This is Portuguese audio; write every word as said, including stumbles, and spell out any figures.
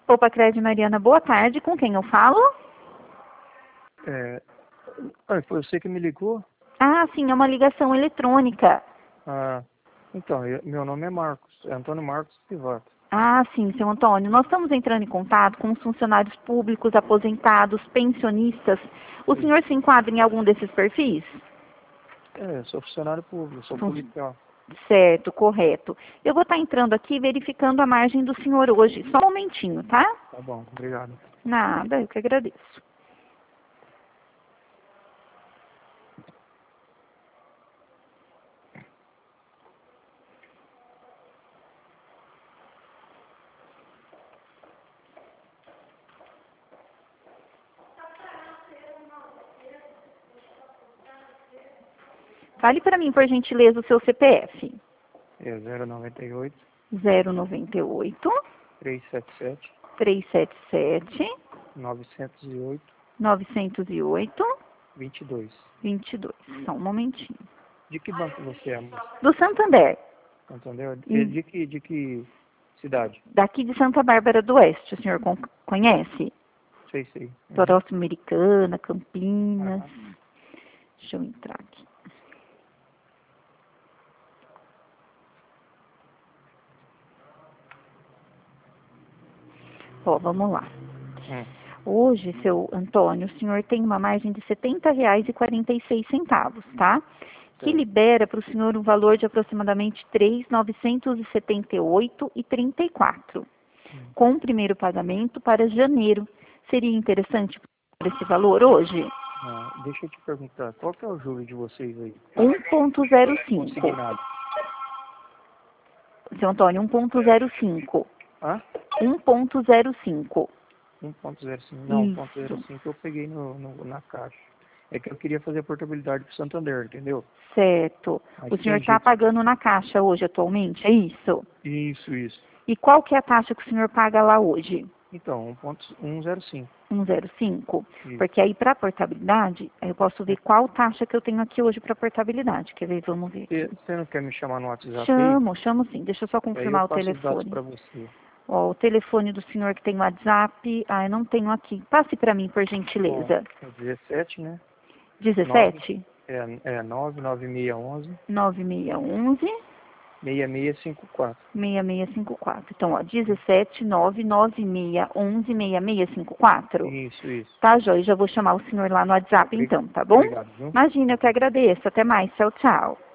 Opa, Crédito Mariana, boa tarde. Com quem eu falo? É, ah, foi você que me ligou? Ah, sim, é uma ligação eletrônica. Ah, então, eu- meu nome é Marcos, é Antônio Marcos Pivato. Ah, sim, seu Antônio. Nós estamos entrando em contato com os funcionários públicos, aposentados, pensionistas. O senhor se enquadra em algum desses perfis? É, eu sou funcionário público, sou Fun- policial. Certo, correto. Eu vou estar entrando aqui verificando a margem do senhor hoje. Só um momentinho, tá? Tá bom, obrigado. Nada, eu que agradeço. Fale para mim, por gentileza, o seu C P F. É zero nove oito, zero nove oito, três sete sete, três sete sete, nove zero oito, nove zero oito, dois dois. vinte e dois. Só um momentinho. De que banco você é, moça? Do Santander, Entendeu? Hum. E de que, de que cidade? daqui de Santa Bárbara do Oeste, o senhor con- conhece? Sei, sei. Uhum. Próximo Americana, Campinas. Aham. Deixa eu entrar aqui. Ó, vamos lá. Hum. Hoje, seu Antônio, o senhor tem uma margem de setenta reais e quarenta e seis centavos, tá? Que Certo. libera para o senhor um valor de aproximadamente três mil novecentos e setenta e oito reais e trinta e quatro centavos, Hum. com o primeiro pagamento para janeiro. Seria interessante por esse valor hoje? Ah, deixa eu te perguntar, qual que é o juro de vocês aí? um ponto zero cinco. Consignado. Seu Antônio, um ponto zero cinco. Hã? um ponto zero cinco. um ponto zero cinco. Não, um ponto Isso. zero cinco eu peguei no, no- na caixa. É que eu queria fazer a portabilidade pro Santander, entendeu? Certo. Mas O senhor tem está jeito. pagando na caixa hoje atualmente, é isso? Isso, isso. E qual que é a taxa que o senhor paga lá hoje? Então, um ponto cento e cinco. um zero cinco? Isso. Porque aí para portabilidade, eu posso ver qual taxa que eu tenho aqui hoje para portabilidade. Quer ver? Vamos ver Você aqui. você não quer me chamar no WhatsApp aí? Chamo, chamo sim. Deixa eu só Aí eu confirmar o passo os dados telefone. para você. Ó, o telefone do senhor que tem WhatsApp, ah, eu não tenho aqui. Passe para mim, por Bom, gentileza. é dezessete, né? dezessete? É, é nove nove seis um um, nove seis um um, seis seis cinco quatro. seis seis cinco quatro. Então, ó, dezessete, nove nove seis um um, seis seis cinco quatro. Isso, isso. Tá, Joia? Já vou chamar o senhor lá no WhatsApp, Obri- então, tá bom? Obrigado, viu? Imagina, eu que agradeço. Até mais. Tchau, tchau.